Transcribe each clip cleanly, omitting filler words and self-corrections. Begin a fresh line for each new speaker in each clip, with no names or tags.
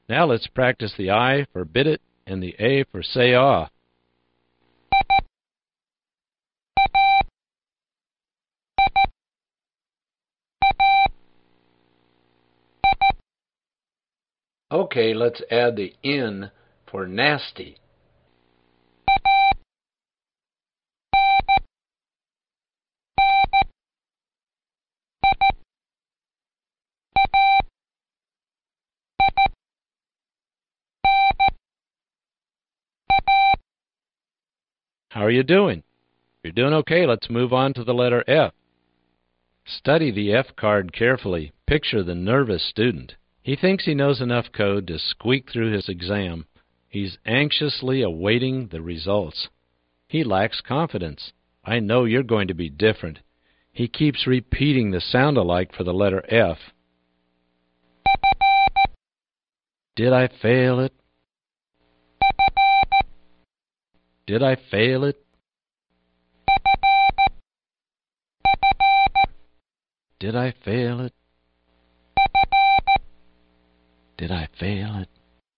Now let's practice the I for bit it and the A for say ah. Okay, let's add the N for nasty. How are you doing? If you're doing okay, let's move on to the letter F. Study the F card carefully. Picture the nervous student. He thinks he knows enough code to squeak through his exam. He's anxiously awaiting the results. He lacks confidence. I know you're going to be different. He keeps repeating the sound alike for the letter F. Did I fail it? Did I fail it? Did I fail it? Did I fail it?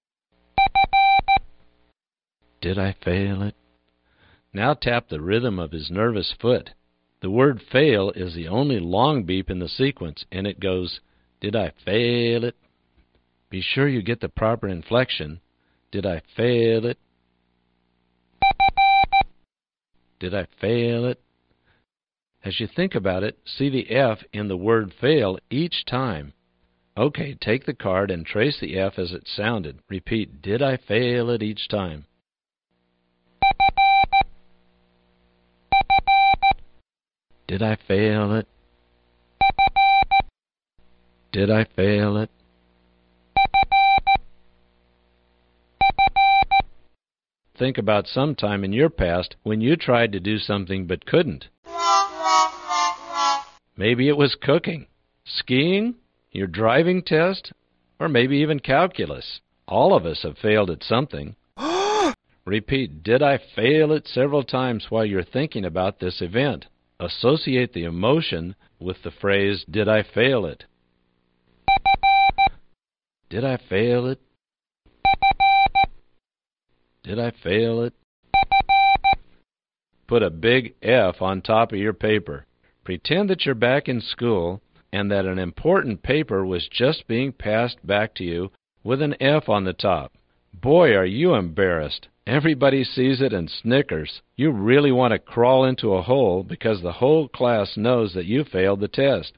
Did I fail it? Now tap the rhythm of his nervous foot. The word fail is the only long beep in the sequence, and it goes, did I fail it? Be sure you get the proper inflection. Did I fail it? Did I fail it? As you think about it, see the F in the word fail each time. Okay, take the card and trace the F as it sounded. Repeat, did I fail it each time. Did I fail it? Did I fail it? Think about some time in your past when you tried to do something but couldn't. Maybe it was cooking, skiing, your driving test, or maybe even calculus. All of us have failed at something. Repeat, did I fail it several times while you're thinking about this event. Associate the emotion with the phrase, did I fail it? Did I fail it? Did I fail it? Put a big F on top of your paper. Pretend that you're back in school and that an important paper was just being passed back to you with an F on the top. Boy, are you embarrassed. Everybody sees it and snickers. You really want to crawl into a hole because the whole class knows that you failed the test.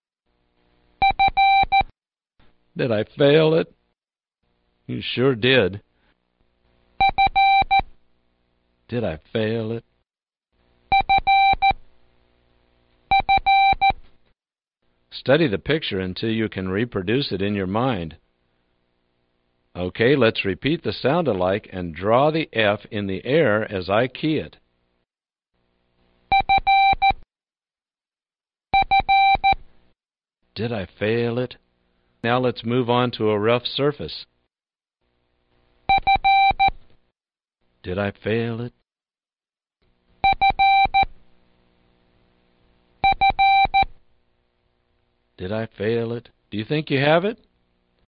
Did I fail it? You sure did. Did I fail it? Study the picture until you can reproduce it in your mind. Okay, let's repeat the sound alike and draw the F in the air as I key it. Did I fail it? Now let's move on to a rough surface. Did I fail it? Did I fail it? Do you think you have it?